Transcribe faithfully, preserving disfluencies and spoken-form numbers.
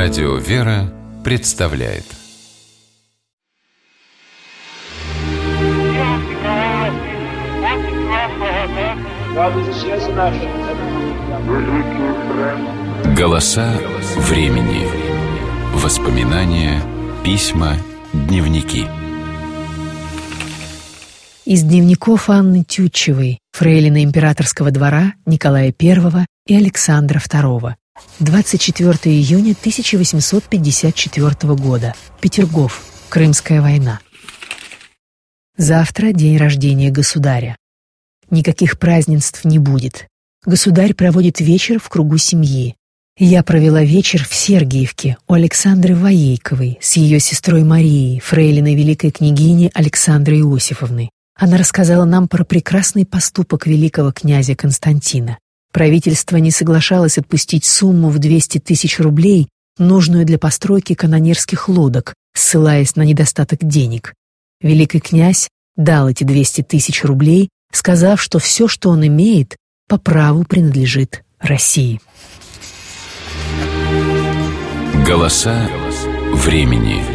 Радио «Вера» представляет. Голоса времени. Воспоминания, письма, дневники. Из дневников Анны Тютчевой, фрейлины императорского двора Николая Первого и Александра Второго. двадцать четвёртого июня тысяча восемьсот пятьдесят четвёртого года. Петергоф. Крымская война. Завтра день рождения государя. Никаких празднеств не будет. Государь проводит вечер в кругу семьи. Я провела вечер в Сергиевке у Александры Воейковой с ее сестрой Марией, фрейлиной великой княгини Александры Иосифовны. Она рассказала нам про прекрасный поступок великого князя Константина. Правительство не соглашалось отпустить сумму в двести тысяч рублей, нужную для постройки канонерских лодок, ссылаясь на недостаток денег. Великий князь дал эти двести тысяч рублей, сказав, что все, что он имеет, по праву принадлежит России. Голоса времени.